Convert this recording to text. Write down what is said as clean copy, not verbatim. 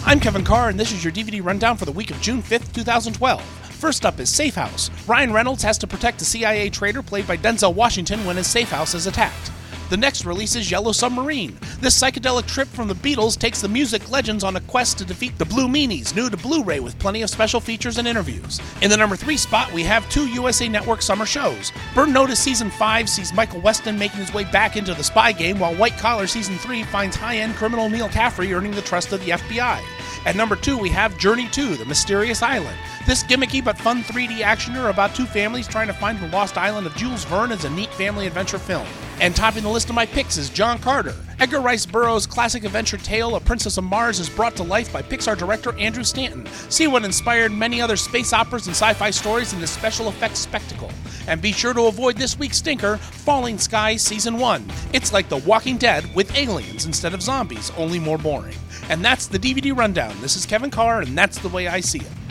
I'm Kevin Carr, and this is your DVD rundown for the week of June 5th, 2012. First up is Safe House. Ryan Reynolds has to protect a CIA traitor played by Denzel Washington when his safe house is attacked. The next release is Yellow Submarine. This psychedelic trip from the Beatles takes the music legends on a quest to defeat the Blue Meanies, new to Blu-ray with plenty of special features and interviews. In the number 3 spot, we have 2 USA Network summer shows. Burn Notice Season 5 sees Michael Weston making his way back into the spy game, while White Collar Season 3 finds high-end criminal Neil Caffrey earning the trust of the FBI. At number 2, we have Journey to the Mysterious Island. This gimmicky but fun 3D actioner about 2 families trying to find the lost island of Jules Verne is a neat family adventure film. And topping the list of my picks is John Carter. Edgar Rice Burroughs' classic adventure tale, A Princess of Mars, is brought to life by Pixar director Andrew Stanton. See what inspired many other space operas and sci-fi stories in this special effects spectacle. And be sure to avoid this week's stinker, Falling Skies Season 1. It's like The Walking Dead with aliens instead of zombies, only more boring. And that's the DVD rundown. This is Kevin Carr, and that's the way I see it.